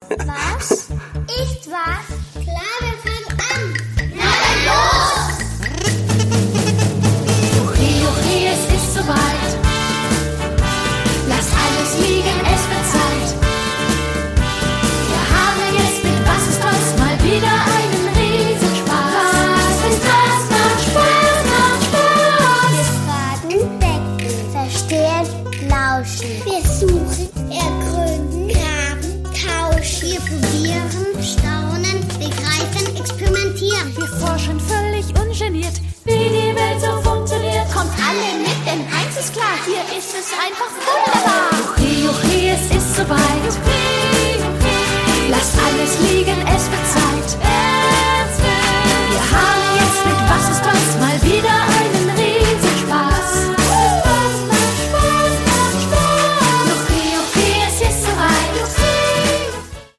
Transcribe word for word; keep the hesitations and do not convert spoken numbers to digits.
Was? Ist was? Klar, wir fangen an. Na dann los! Juchi, Juchi, es ist soweit. Lass alles liegen, es wird Zeit. Wir haben jetzt mit Was ist was mal wieder einen Riesenspaß. Was ist was? Macht Spaß, macht Spaß. Wir fragen, denken, verstehen, lauschen. Wir suchen, ergründen, graben, tauschen. Wir probieren, staunen, begreifen, experimentieren. Wir forschen völlig ungeniert.